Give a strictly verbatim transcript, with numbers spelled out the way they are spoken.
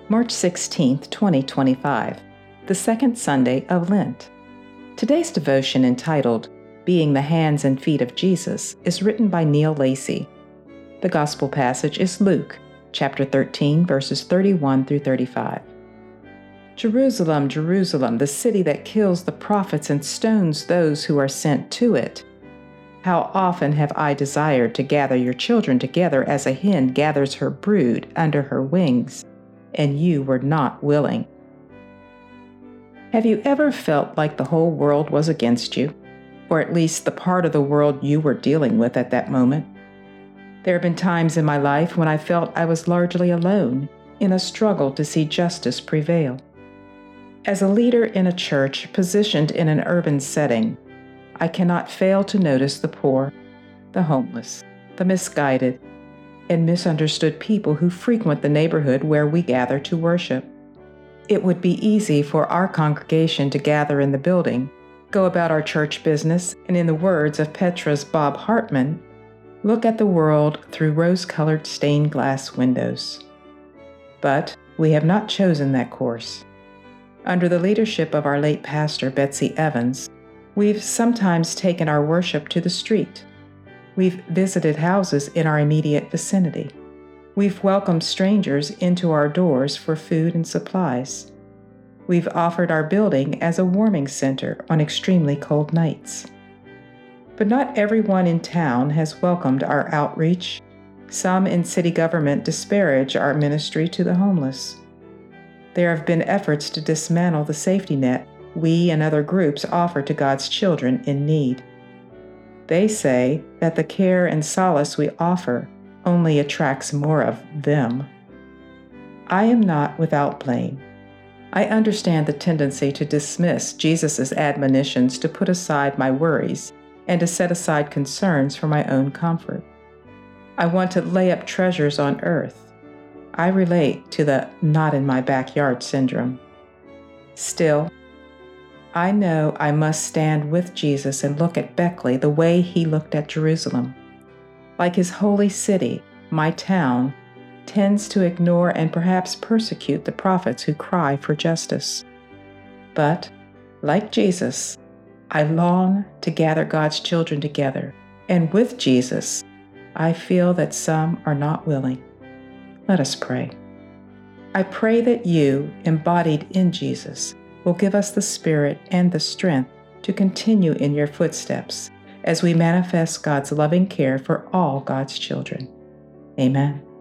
March sixteenth, twenty twenty-five, the second Sunday of Lent. Today's devotion, entitled Being the Hands and Feet of Jesus, is written by Neil Lacey. The Gospel passage is Luke, chapter thirteen, verses thirty-one through thirty-five. Jerusalem, Jerusalem, the city that kills the prophets and stones those who are sent to it. How often have I desired to gather your children together as a hen gathers her brood under her wings, and you were not willing. Have you ever felt like the whole world was against you, or at least the part of the world you were dealing with at that moment? There have been times in my life when I felt I was largely alone in a struggle to see justice prevail. As a leader in a church positioned in an urban setting, I cannot fail to notice the poor, the homeless, the misguided, and misunderstood people who frequent the neighborhood where we gather to worship. It would be easy for our congregation to gather in the building, go about our church business, and in the words of Petra's Bob Hartman, look at the world through rose-colored stained glass windows. But we have not chosen that course. Under the leadership of our late pastor, Betsy Evans, we've sometimes taken our worship to the street. We've visited houses in our immediate vicinity. We've welcomed strangers into our doors for food and supplies. We've offered our building as a warming center on extremely cold nights. But not everyone in town has welcomed our outreach. Some in city government disparage our ministry to the homeless. There have been efforts to dismantle the safety net we and other groups offer to God's children in need. They say that the care and solace we offer only attracts more of them. I am not without blame. I understand the tendency to dismiss Jesus' admonitions to put aside my worries and to set aside concerns for my own comfort. I want to lay up treasures on earth. I relate to the not in my backyard syndrome. Still, I know I must stand with Jesus and look at Beckley the way he looked at Jerusalem. Like his holy city, my town tends to ignore and perhaps persecute the prophets who cry for justice. But, like Jesus, I long to gather God's children together, and with Jesus, I feel that some are not willing. Let us pray. I pray that you, embodied in Jesus, will give us the spirit and the strength to continue in your footsteps as we manifest God's loving care for all God's children. Amen.